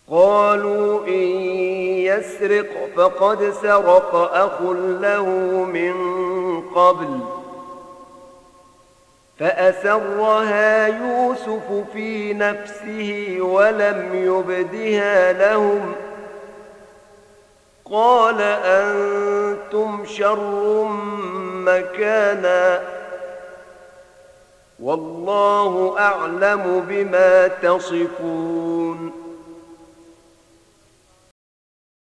قالوا إن يسرق فقد سرق أخ له من قبل فأسرها يوسف في نفسه ولم يبدها لهم قال أنتم شر مكانا والله أعلم بما تصفون